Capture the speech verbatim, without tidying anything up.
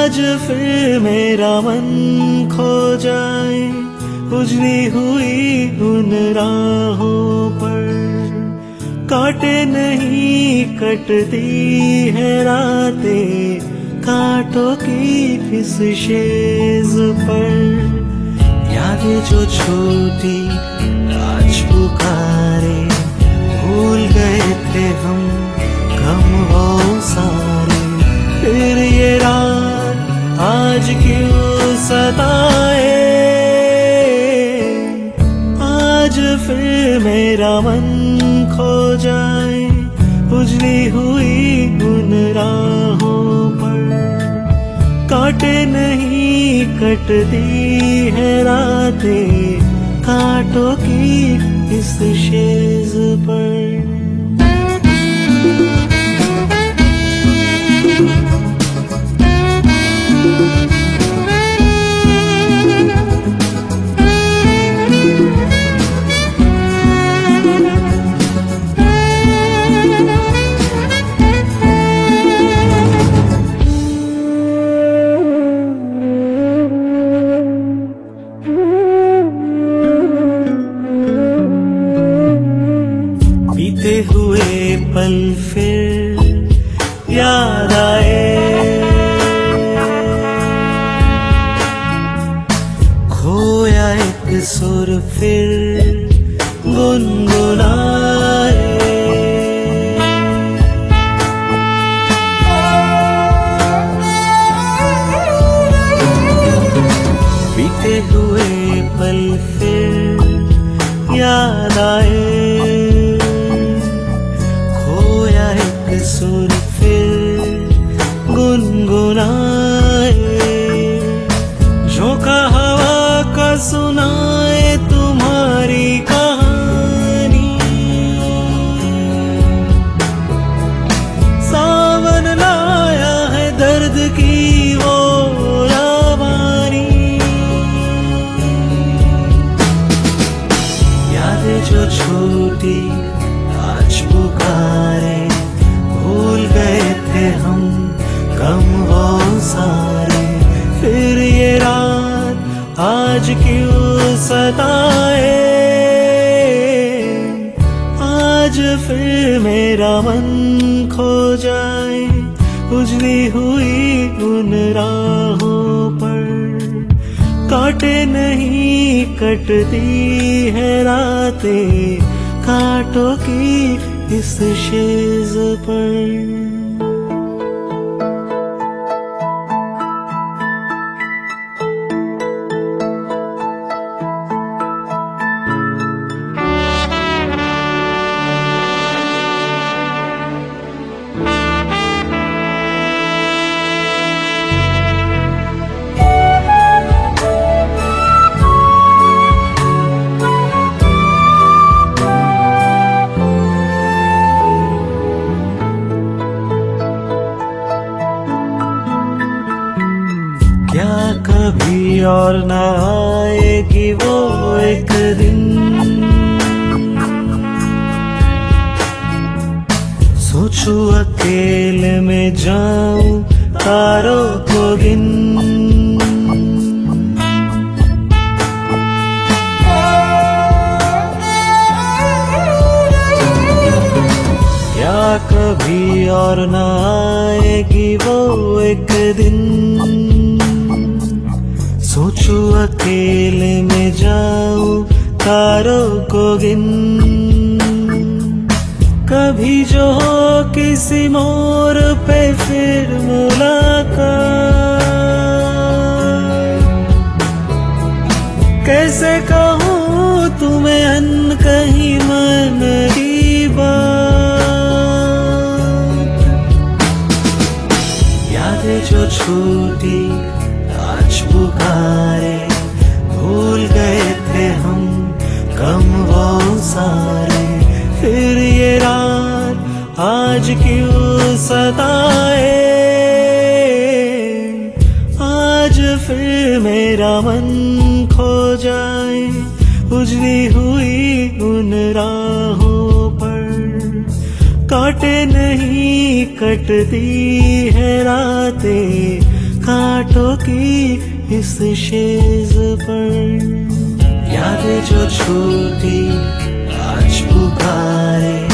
आज फिर मेरा मन खो जाए उजली हुई उन राहों पर, काटे नहीं कटती है रातें कांटों की इस शेज पर। यादें जो छोटी आज पुकारे, भूल गए थे हम गम वो सारे, फिर ये रात आज क्यों सताए। आज फिर मेरा मन खो जाए उजली हुई उन राहों पर, काटे नहीं कटती है रातें कांटों की इस शेज पर। बीते हुए पल फिर याद आए, खोया एक सुर फिर गुनगुनाए। बीते हुए पल फिर याद आए, सुर फिर गुनगुनाए। झोंका हवा का सुनाए तुम्हारी कहानी, सावन लाया है दर्द की वो रवानी। यादें जो छोटी आज पुकारे, भूल गए थे हम गम वो सारे, फिर ये रात आज क्यों सताए। आज फिर मेरा मन खो जाए उजली हुई उन राहों पर, काटे नहीं कटती है रातें कांटों की इस शेज पर। क्या कभी और न आएगी वो एक दिन, सोचूं अकेले में जाऊं तारों को गिन। क्या कभी और न आएगी वो एक दिन, सोचूं अकेले में जाऊं तारों को गिन। कभी जो हो किसी मोड़ पे फिर मुलाकात, कैसे कहूँ तुम्हें अनकही मन की बात। यादें जो छोटी आज पुकारे, भूल गए थे हम गम वो सारे, फिर ये रात आज क्यों सताए। आज फिर मेरा मन खो जाए उजली हुई उन राहों पर, काटे नहीं कटती है रातें कांटों की इस शेज पर, यादें जो छूटी आज पुकारे।